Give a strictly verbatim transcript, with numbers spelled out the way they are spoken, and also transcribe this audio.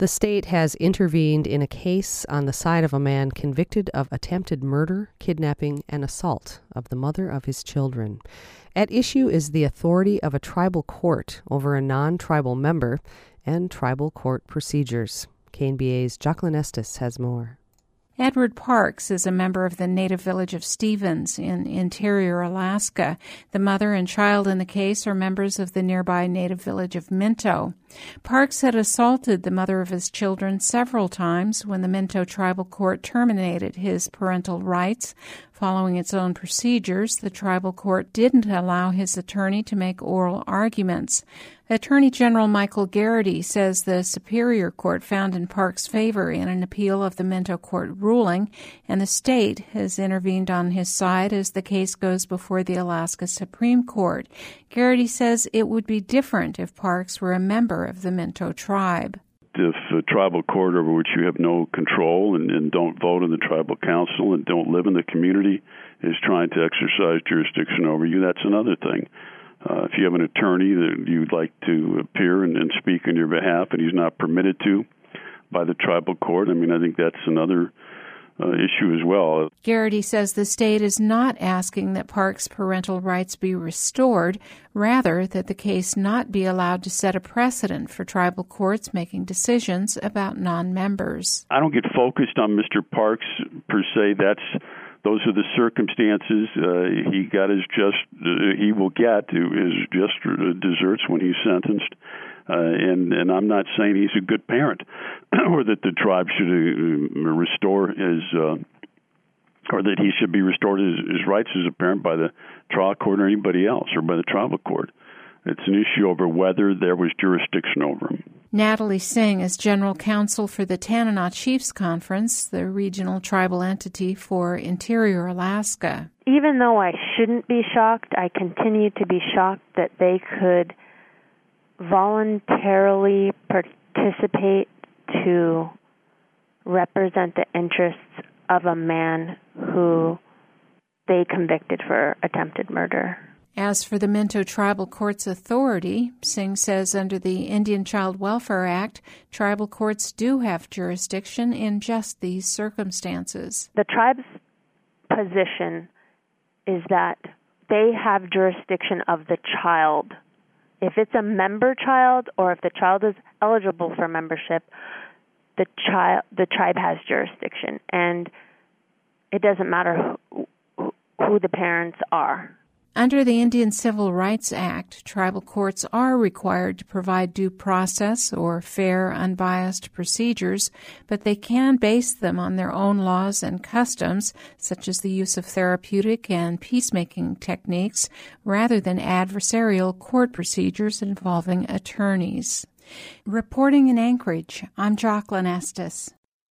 The state has intervened in a case on the side of a man convicted of attempted murder, kidnapping, and assault of the mother of his children. At issue is the authority of a tribal court over a non-tribal member and tribal court procedures. K N B A's Jacqueline Estes has more. Edward Parks is a member of the native village of Stevens in interior Alaska. The mother and child in the case are members of the nearby native village of Minto. Parks had assaulted the mother of his children several times when the Minto Tribal Court terminated his parental rights. Following its own procedures, the tribal court didn't allow his attorney to make oral arguments. Attorney General Michael Garrity says the Superior Court found in Parks' favor in an appeal of the Minto Court ruling, and the state has intervened on his side as the case goes before the Alaska Supreme Court. Garrity says it would be different if Parks were a member of the Minto tribe. If a tribal court over which you have no control and, and don't vote in the tribal council and don't live in the community is trying to exercise jurisdiction over you, that's another thing. Uh, if you have an attorney that you'd like to appear and, and speak on your behalf and he's not permitted to by the tribal court, I mean, I think that's another uh, issue as well. Garrity says the state is not asking that Parks' parental rights be restored, rather that the case not be allowed to set a precedent for tribal courts making decisions about non-members. I don't get focused on Mister Parks per se. That's Those are the circumstances. Uh, he got his just, uh, he will get his just deserts when he's sentenced. Uh, and, and I'm not saying he's a good parent or that the tribe should uh, restore his, uh, or that he should be restored his, his rights as a parent by the trial court or anybody else or by the tribal court. It's an issue over whether there was jurisdiction over him. Natalie Singh is general counsel for the Tanana Chiefs Conference, the regional tribal entity for Interior Alaska. Even though I shouldn't be shocked, I continue to be shocked that they could voluntarily participate to represent the interests of a man who they convicted for attempted murder. As for the Minto Tribal Court's authority, Singh says under the Indian Child Welfare Act, tribal courts do have jurisdiction in just these circumstances. The tribe's position is that they have jurisdiction of the child. If it's a member child or if the child is eligible for membership, the child, the tribe has jurisdiction. And it doesn't matter who, who the parents are. Under the Indian Civil Rights Act, tribal courts are required to provide due process or fair, unbiased procedures, but they can base them on their own laws and customs, such as the use of therapeutic and peacemaking techniques, rather than adversarial court procedures involving attorneys. Reporting in Anchorage, I'm Jacqueline Estes.